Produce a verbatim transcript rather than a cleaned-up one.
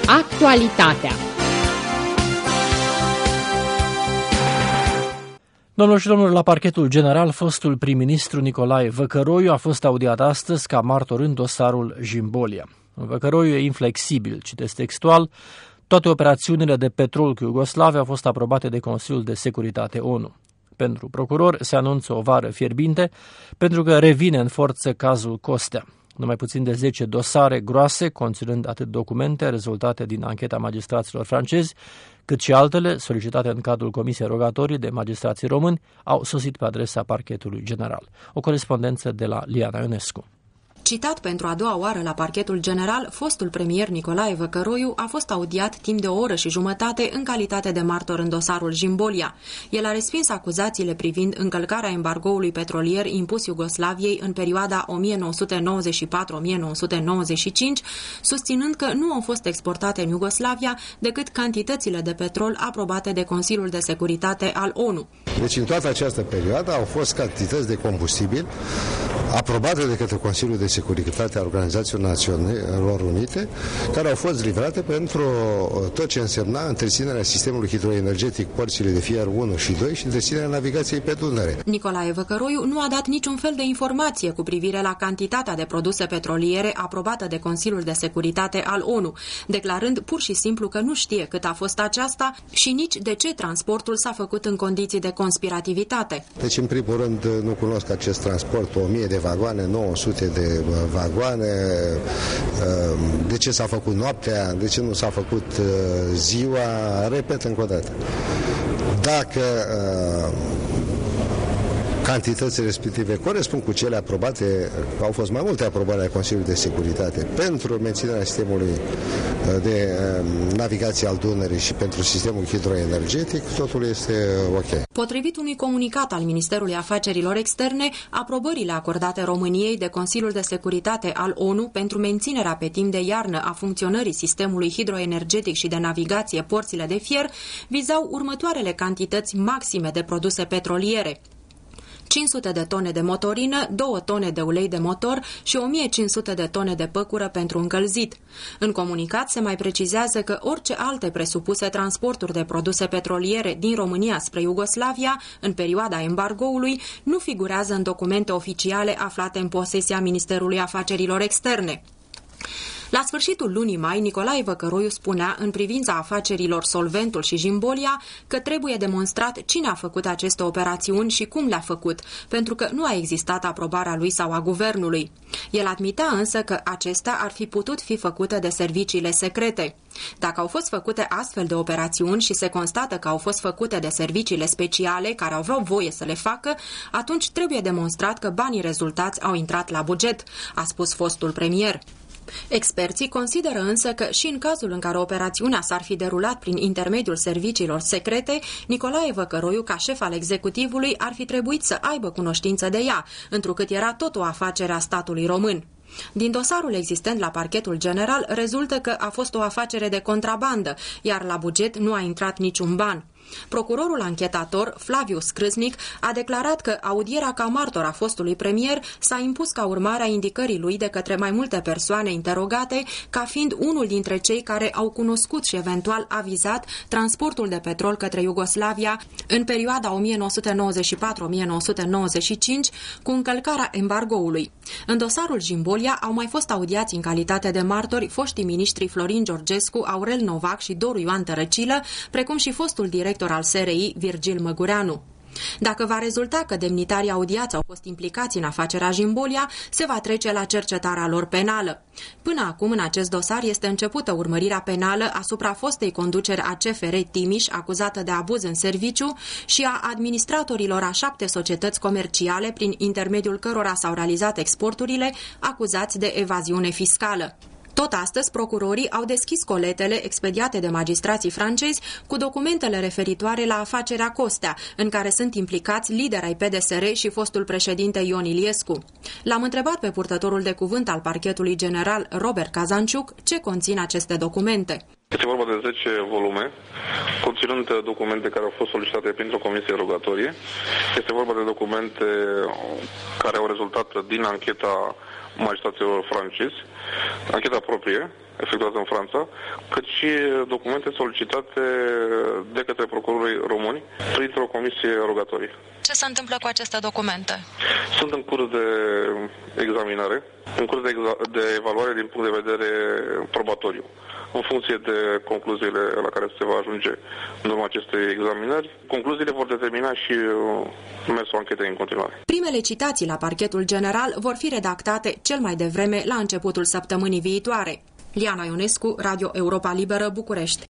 Actualitatea. Domnilor și domnilor, la parchetul general, fostul prim-ministru Nicolae Văcăroiu a fost audiat astăzi ca martor în dosarul Jimbolia. Văcăroiu e inflexibil, citesc textual: toate operațiunile de petrol cu Iugoslavia au fost aprobate de Consiliul de Securitate O N U. Pentru procuror se anunță o vară fierbinte, pentru că revine în forță cazul Costea. Numai puțin de zece dosare groase, conținând atât documente rezultate din ancheta magistraților francezi, cât și altele solicitate în cadrul Comisiei Rogatorii de Magistrații Români, au sosit pe adresa parchetului general. O corespondență de la Liana Ionescu. Citat pentru a doua oară la parchetul general, fostul premier Nicolae Văcăroiu a fost audiat timp de o oră și jumătate în calitate de martor în dosarul Jimbolia. El a respins acuzațiile privind încălcarea embargoului petrolier impus Iugoslaviei în perioada o mie nouă sute nouăzeci și patru - o mie nouă sute nouăzeci și cinci, susținând că nu au fost exportate în Iugoslavia decât cantitățile de petrol aprobate de Consiliul de Securitate al O N U. Deci în toată această perioadă au fost cantități de combustibil aprobate de către Consiliul de Securitate al Organizației Națiunilor Unite, care au fost livrate pentru tot ce însemna întreținerea sistemului hidroenergetic porțile de fier unu și doi și întreținerea navigației pe Dunăre. Nicolae Văcăroiu nu a dat niciun fel de informație cu privire la cantitatea de produse petroliere aprobată de Consiliul de Securitate al O N U, declarând pur și simplu că nu știe cât a fost aceasta și nici de ce transportul s-a făcut în condiții de conspirativitate. Deci, în primul rând, nu cunosc acest transport, o mie de vagoane, nouă sute de vagoane, de ce s-a făcut noaptea, de ce nu s-a făcut ziua, repet încă o dată. Dacă cantitățile respective corespund cu cele aprobate, au fost mai multe aprobări ale Consiliului de Securitate pentru menținerea sistemului de navigație al Dunării și pentru sistemul hidroenergetic, totul este ok. Potrivit unui comunicat al Ministerului Afacerilor Externe, aprobările acordate României de Consiliul de Securitate al O N U pentru menținerea pe timp de iarnă a funcționării sistemului hidroenergetic și de navigație porțile de fier vizau următoarele cantități maxime de produse petroliere: cinci sute de tone de motorină, două tone de ulei de motor și o mie cinci sute de tone de păcură pentru încălzit. În comunicat se mai precizează că orice alte presupuse transporturi de produse petroliere din România spre Iugoslavia în perioada embargoului nu figurează în documente oficiale aflate în posesia Ministerului Afacerilor Externe. La sfârșitul lunii mai, Nicolae Văcăroiu spunea în privința afacerilor Solventul și Jimbolia că trebuie demonstrat cine a făcut aceste operațiuni și cum le-a făcut, pentru că nu a existat aprobarea lui sau a guvernului. El admitea însă că acestea ar fi putut fi făcute de serviciile secrete. Dacă au fost făcute astfel de operațiuni și se constată că au fost făcute de serviciile speciale care aveau voie să le facă, atunci trebuie demonstrat că banii rezultați au intrat la buget, a spus fostul premier. Experții consideră însă că și în cazul în care operațiunea s-ar fi derulat prin intermediul serviciilor secrete, Nicolae Văcăroiu, ca șef al executivului, ar fi trebuit să aibă cunoștință de ea, întrucât era tot o afacere a statului român. Din dosarul existent la parchetul general rezultă că a fost o afacere de contrabandă, iar la buget nu a intrat niciun ban. Procurorul anchetator, Flaviu Scrâsnic, a declarat că audierea ca martor a fostului premier s-a impus ca urmare a indicării lui de către mai multe persoane interogate ca fiind unul dintre cei care au cunoscut și eventual avizat transportul de petrol către Iugoslavia în perioada o mie nouă sute nouăzeci și patru - o mie nouă sute nouăzeci și cinci cu încălcarea embargoului. În dosarul Jimbolia au mai fost audiați în calitate de martori foștii miniștri Florin Georgescu, Aurel Novac și Doru Ioan Tărăcilă, precum și fostul director al S R I, Virgil Măgureanu. Dacă va rezulta că demnitarii audiați au fost implicați în afacerea Jimbolia, se va trece la cercetarea lor penală. Până acum, în acest dosar este începută urmărirea penală asupra fostei conduceri a C F R Timiș, acuzată de abuz în serviciu, și a administratorilor a șapte societăți comerciale, prin intermediul cărora s-au realizat exporturile, acuzați de evaziune fiscală. Tot astăzi, procurorii au deschis coletele expediate de magistrații francezi cu documentele referitoare la afacerea Costea, în care sunt implicați lideri ai P D S R și fostul președinte Ion Iliescu. L-am întrebat pe purtătorul de cuvânt al parchetului general, Robert Cazanciuc, ce conțin aceste documente. Este vorba de zece volume, conținând documente care au fost solicitate printr-o comisie rogatorie. Este vorba de documente care au rezultat din ancheta magistraților francezi, ancheta proprie, efectuată în Franța, cât și documente solicitate de către procurorii români printr-o comisie rogatorie. Ce se întâmplă cu aceste documente? Sunt în curs de examinare, în curs de, de evaluare din punct de vedere probatoriu. În funcție de concluziile la care se va ajunge în urma acestei examinări, concluziile vor determina și mersul anchetei în continuare. Primele citații la parchetul general vor fi redactate cel mai devreme la începutul săptămânii viitoare. Liana Ionescu, Radio Europa Liberă, București.